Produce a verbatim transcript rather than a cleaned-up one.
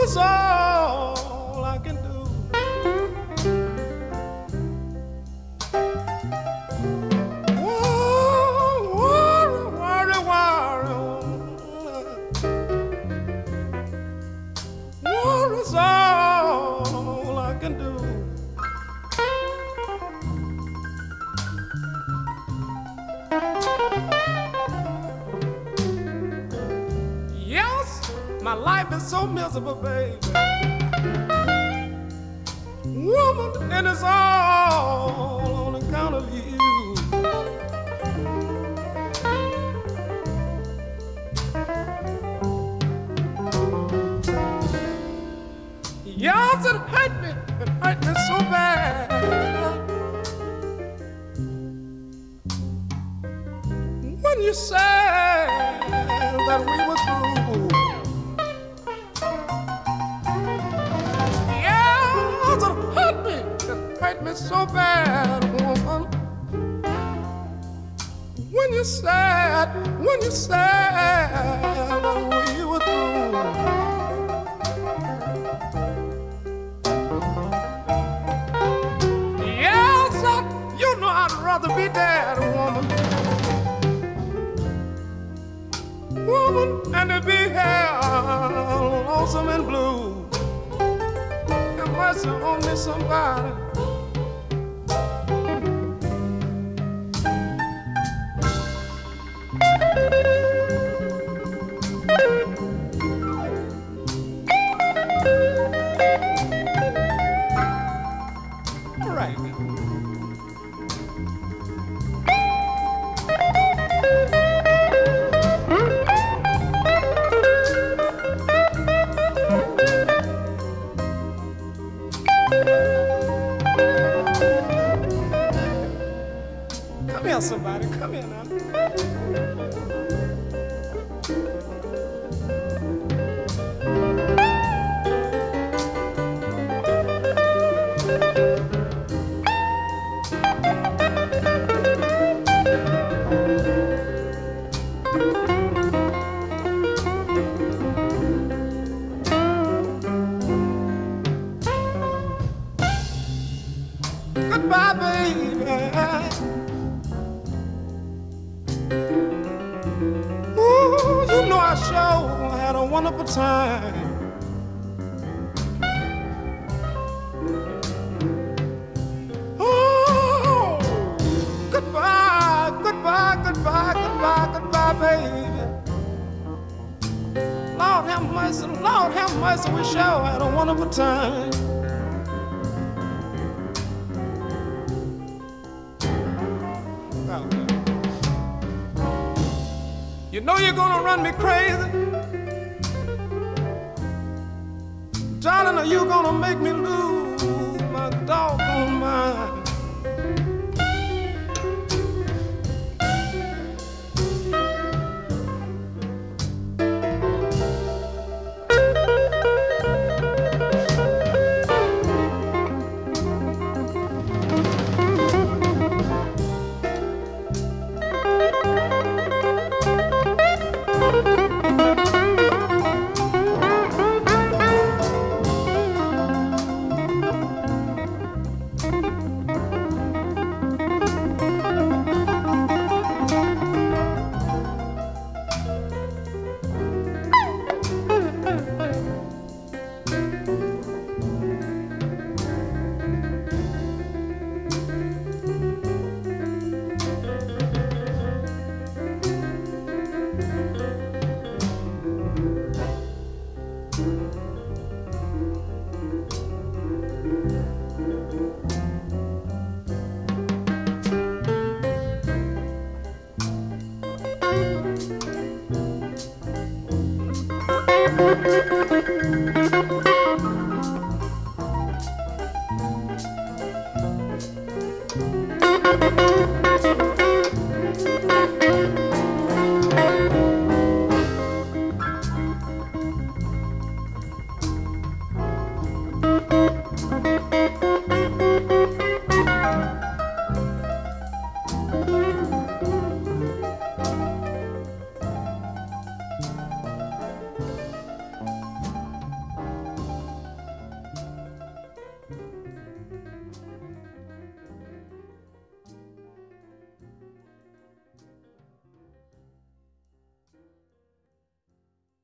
is all I can do. Whoa, worry, worry, worry. War is all I can do. Yes, my life is so miserable, baby. Woman, it is all on account of you. Yes, it hurt me, it hurt me so bad. When you said that we were through. Yes, it hurt me, it hurt me so bad, woman. When you said, when you said that we were through. I'd rather be dead, woman. Woman, and to be here, lonesome and blue. Have mercy on me, somebody. All right. Come here, somebody. Come here now. Goodbye, baby. Ooh, you know I sure had a wonderful time. Oh, goodbye, goodbye, goodbye, goodbye, goodbye, baby. Lord have mercy, Lord have mercy, we sure had a wonderful time. You know you're gonna run me crazy. Darling, are you gonna make me lose my dog?